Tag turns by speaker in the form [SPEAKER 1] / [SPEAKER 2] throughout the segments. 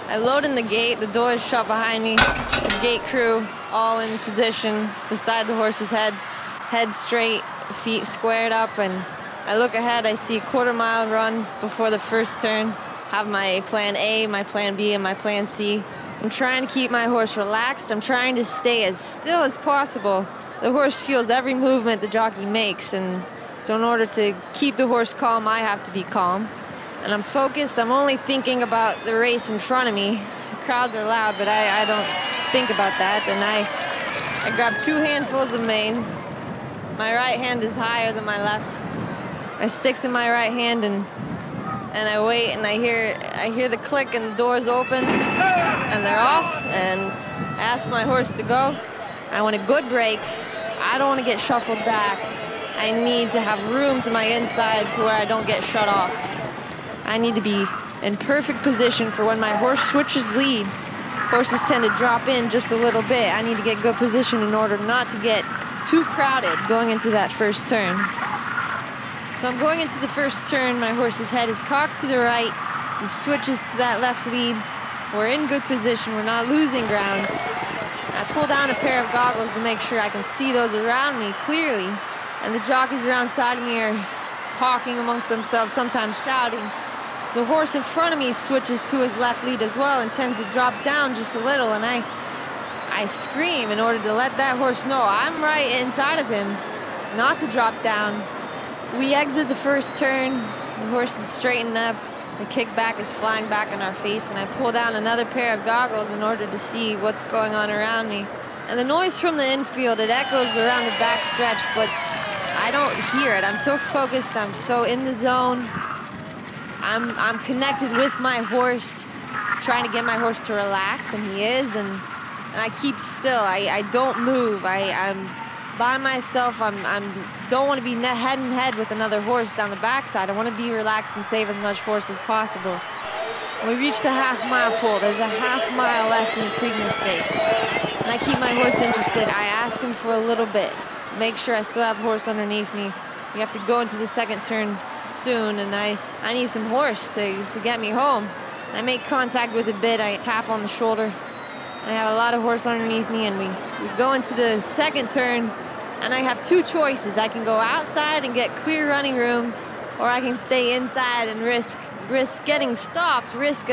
[SPEAKER 1] I load in the gate, the door is shut behind me, the gate crew all in position beside the horses' heads, head straight, feet squared up, and I look ahead, I see a quarter-mile run before the first turn, have my plan A, my plan B, and my plan C. I'm trying to keep my horse relaxed, I'm trying to stay as still as possible. The horse feels every movement the jockey makes, and so in order to keep the horse calm, I have to be calm. And I'm focused, I'm only thinking about the race in front of me. The crowds are loud, but I don't think about that. And I grab 2 handfuls of mane. My right hand is higher than my left. I sticks in my right hand and I wait, and I hear the click and the doors open and they're off, and I ask my horse to go. I want a good break. I don't want to get shuffled back. I need to have room to my inside to where I don't get shut off. I need to be in perfect position for when my horse switches leads. Horses tend to drop in just a little bit. I need to get good position in order not to get too crowded going into that first turn. So I'm going into the first turn. My horse's head is cocked to the right. He switches to that left lead. We're in good position. We're not losing ground. I pull down a pair of goggles to make sure I can see those around me clearly. And the jockeys around side of me are talking amongst themselves, sometimes shouting. The horse in front of me switches to his left lead as well and tends to drop down just a little, and I scream in order to let that horse know I'm right inside of him, not to drop down. We exit the first turn, the horse is straightened up, the kickback is flying back in our face, and I pull down another pair of goggles in order to see what's going on around me. And the noise from the infield, it echoes around the back stretch, but I don't hear it. I'm so focused, I'm so in the zone. I'm connected with my horse, trying to get my horse to relax, and he is, and I keep still. I don't move. I'm by myself. I don't want to be head and head with another horse down the backside. I want to be relaxed and save as much horse as possible. When we reach the half-mile pole, there's a half-mile left in the Preakness Stakes, and I keep my horse interested. I ask him for a little bit, make sure I still have horse underneath me. We have to go into the second turn soon, and I need some horse to get me home. I make contact with a bit, I tap on the shoulder, and I have a lot of horse underneath me, and we go into the second turn, and I have 2 choices. I can go outside and get clear running room, or I can stay inside and risk getting stopped, risk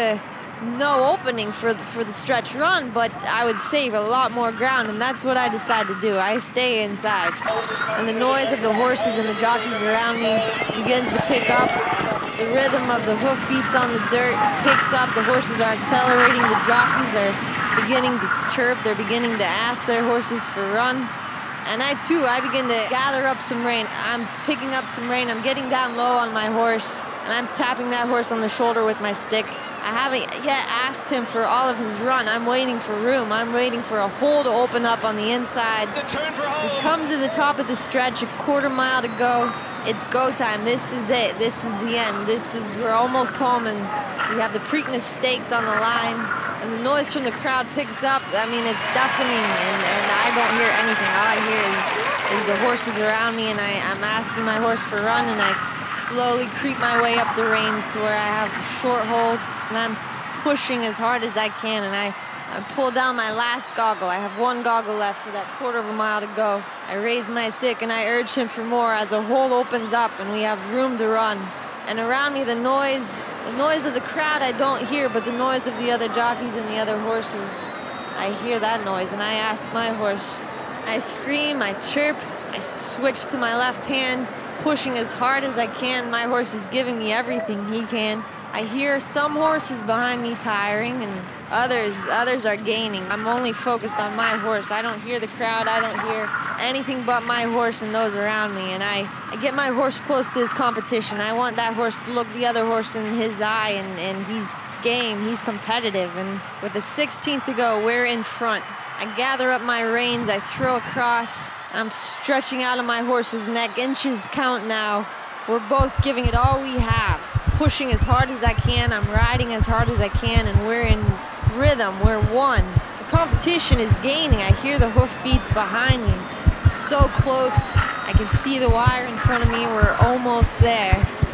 [SPEAKER 1] no opening for the stretch run, but I would save a lot more ground, and that's what I decide to do. I stay inside, and the noise of the horses and the jockeys around me begins to pick up. The rhythm of the hoofbeats on the dirt picks up. The horses are accelerating. The jockeys are beginning to chirp. They're beginning to ask their horses for run. And I begin to gather up some rein. I'm picking up some rein. I'm getting down low on my horse, and I'm tapping that horse on the shoulder with my stick. I haven't yet asked him for all of his run. I'm waiting for room. I'm waiting for a hole to open up on the inside. We come to the top of the stretch, a quarter-mile to go. It's go time. This is it. This is the end. We're almost home, and we have the Preakness Stakes on the line. And the noise from the crowd picks up. I mean, it's deafening, and I don't hear anything. All I hear is the horses around me, and I'm asking my horse for run, and I slowly creep my way up the reins to where I have a short hold, and I'm pushing as hard as I can, and I pull down my last goggle. I have 1 goggle left for that quarter of a mile to go. I raise my stick, and I urge him for more as a hole opens up, and we have room to run. And around me, the noise of the crowd I don't hear, but the noise of the other jockeys and the other horses, I hear that noise, and I ask my horse. I scream, I chirp, I switch to my left hand, pushing as hard as I can. My horse is giving me everything he can. I hear some horses behind me tiring, and others are gaining. I'm only focused on my horse. I don't hear the crowd. I don't hear anything but my horse and those around me. And I get my horse close to his competition. I want that horse to look the other horse in his eye, and he's game. He's competitive. And with a 16th to go, we're in front. I gather up my reins. I throw across. I'm stretching out of my horse's neck. Inches count now. We're both giving it all we have, pushing as hard as I can. I'm riding as hard as I can, and we're in rhythm. We're one. The competition is gaining. I hear the hoofbeats behind me. So close. I can see the wire in front of me. We're almost there.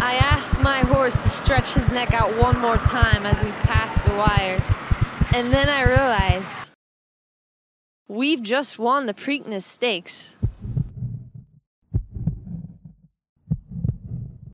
[SPEAKER 1] I asked my horse to stretch his neck out one more time as we passed the wire. And then I realized we've just won the Preakness Stakes.